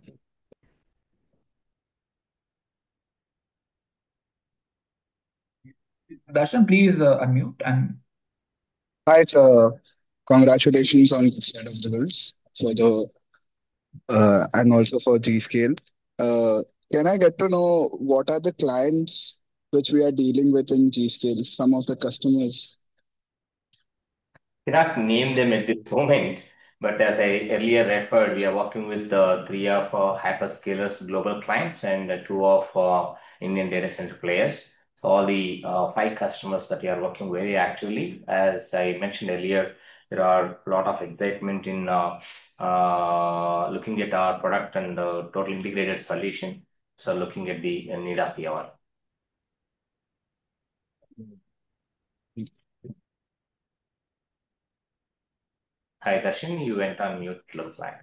Darshan, please uh, unmute and Hi, sir. Congratulations on good set of results for the uh, and also for G-Scale. Uh, can I get to know what are the clients which we are dealing with in G-Scale? Some of the customers. Cannot name them at this moment, but as I earlier referred, we are working with uh, three of uh, hyperscalers global clients and uh, two of uh, Indian data center players. So all the uh, five customers that we are working very actively. As I mentioned earlier, there are a lot of excitement in uh, uh, looking at our product and the total integrated solution. So looking at the uh, need of the hour. Hi, Darshan, you went on mute, looks like.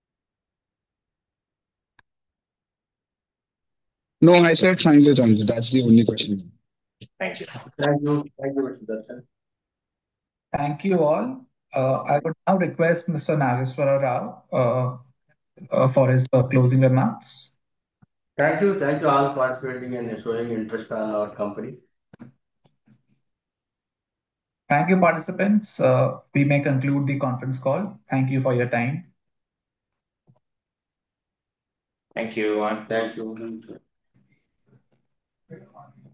No, I said thank you, thank you. That's the only question. Thank you. Thank you. Thank you, Mister Darshan. thank you all. Uh, I would now request Mister Nageswara Rao uh, uh, for his uh, closing remarks. Thank you. Thank you all participating and showing interest on our company. Thank you, participants. Uh, we may conclude the conference call. Thank you for your time. Thank you, everyone. Thank you.